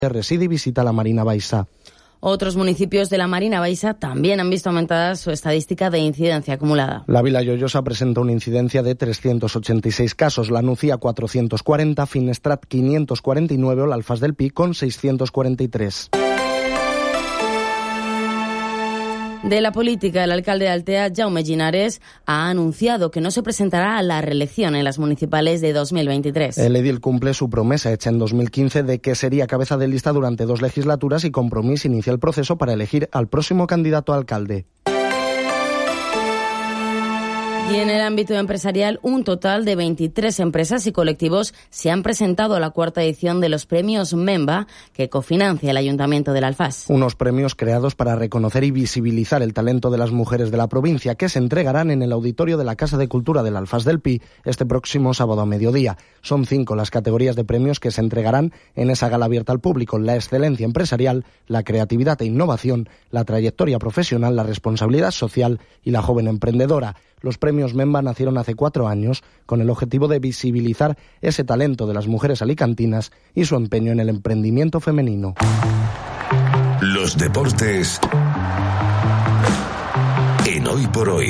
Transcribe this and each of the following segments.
reside y visita la Marina Baixa. Otros municipios de la Marina Baixa también han visto aumentada su estadística de incidencia acumulada. La Vila Lloyosa presenta una incidencia de 386 casos, la Nucía 440, Finestrat 549 o la Alfaz del Pi con 643. De la política, el alcalde de Altea, Jaume Ginares, ha anunciado que no se presentará a la reelección en las municipales de 2023. El edil cumple su promesa hecha en 2015 de que sería cabeza de lista durante 2 legislaturas y Compromís inicia el proceso para elegir al próximo candidato a alcalde. Y en el ámbito empresarial, un total de 23 empresas y colectivos se han presentado a la 4ª edición de los premios MEMBA, que cofinancia el Ayuntamiento del Alfaz. Unos premios creados para reconocer y visibilizar el talento de las mujeres de la provincia, que se entregarán en el auditorio de la Casa de Cultura del Alfaz del Pi este próximo sábado a mediodía. Son 5 las categorías de premios que se entregarán en esa gala abierta al público: la excelencia empresarial, la creatividad e innovación, la trayectoria profesional, la responsabilidad social y la joven emprendedora. Los premios MEMBA nacieron hace 4 años con el objetivo de visibilizar ese talento de las mujeres alicantinas y su empeño en el emprendimiento femenino. Los deportes en Hoy por Hoy.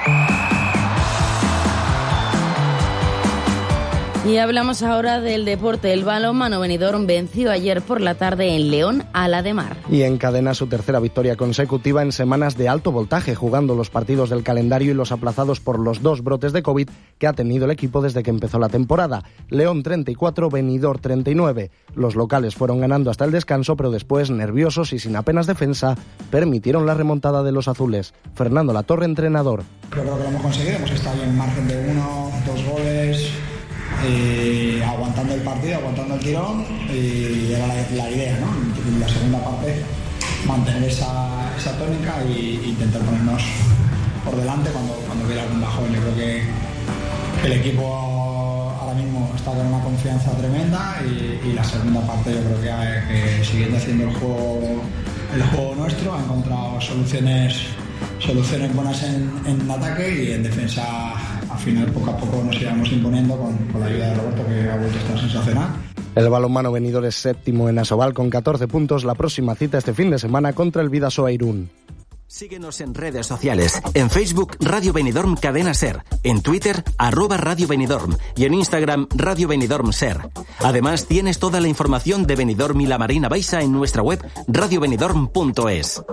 Y hablamos ahora del deporte. El balonmano Benidorm venció ayer por la tarde en León a la de Mar. Y encadena su tercera victoria consecutiva en semanas de alto voltaje, jugando los partidos del calendario y los aplazados por los 2 brotes de COVID que ha tenido el equipo desde que empezó la temporada. León 34, Benidorm 39. Los locales fueron ganando hasta el descanso, pero después, nerviosos y sin apenas defensa, permitieron la remontada de los azules. Fernando Latorre, entrenador. Yo creo que lo hemos conseguido, hemos estado en margen de 1, 2 goles... aguantando el partido, aguantando el tirón, y era la idea, ¿no? En la segunda parte mantener esa tónica e intentar ponernos por delante cuando hubiera algún bajón. Yo creo que el equipo ahora mismo está con una confianza tremenda y la segunda parte yo creo que siguiendo haciendo el juego nuestro, ha encontrado soluciones buenas en ataque, y en defensa al final poco a poco nos íbamos imponiendo con la ayuda de Roberto, que ha vuelto a estar sensacional. El balonmano Benidorm es 7º en Asobal con 14 puntos. La próxima cita este fin de semana contra el Bidasoa Irún. Síguenos en redes sociales. En Facebook, Radio Benidorm Cadena Ser. En Twitter, @Radio Benidorm. Y en Instagram, Radio Benidorm Ser. Además, tienes toda la información de Benidorm y la Marina Baixa en nuestra web radiobenidorm.es.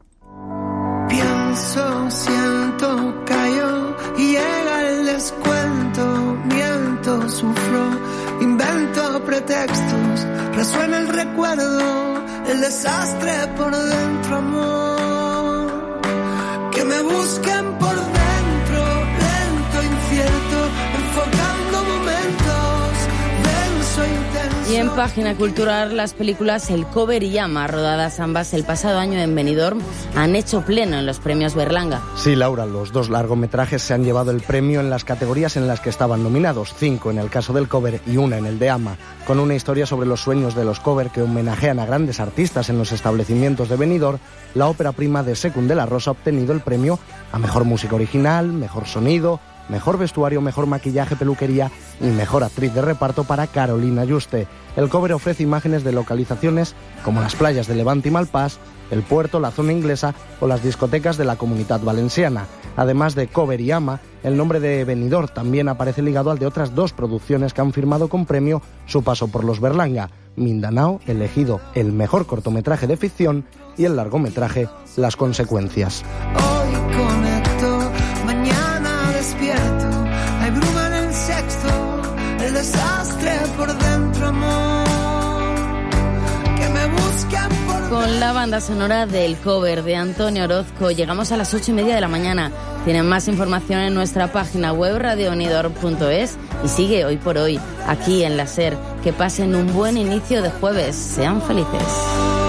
Pienso, siento, callo y llega el descuento. Miento, sufro, invento pretextos. Resuena el recuerdo, el desastre por dentro, amor. Que me busquen por dentro, lento, incierto, enfocando momentos, denso, intenso. Y en página cultural, las películas El Cover y Llama, rodadas ambas el pasado año en Benidorm, han hecho pleno en los premios Berlanga. Sí, Laura, los 2 largometrajes se han llevado el premio en las categorías en las que estaban nominados, 5 en el caso del Cover y 1 en el de Ama, con una historia sobre los sueños de los Cover que homenajean a grandes artistas en los establecimientos de Benidorm. La ópera prima de Sekun de la Rosa ha obtenido el premio a Mejor Música Original, Mejor Sonido, Mejor Vestuario, Mejor Maquillaje, Peluquería y Mejor Actriz de Reparto para Carolina Juste. El Cover ofrece imágenes de localizaciones como las playas de Levante y Malpàs, el puerto, la zona inglesa o las discotecas de la Comunitat Valenciana. Además de Cover y Ama, el nombre de Benidorm también aparece ligado al de otras 2 producciones que han firmado con premio su paso por los Berlanga. Mindanao, elegido el mejor cortometraje de ficción, y el largometraje Las Consecuencias. Hoy conecto, mañana despierto, hay bruma en el sexto, el desastre por dentro, amor, que me buscan por dentro. Con la banda sonora del Cover de Antonio Orozco llegamos a las 8:30 de la mañana. Tienen más información en nuestra página web radiobenidorm.es y sigue Hoy por Hoy aquí en la SER. Que pasen un buen inicio de jueves. Sean felices.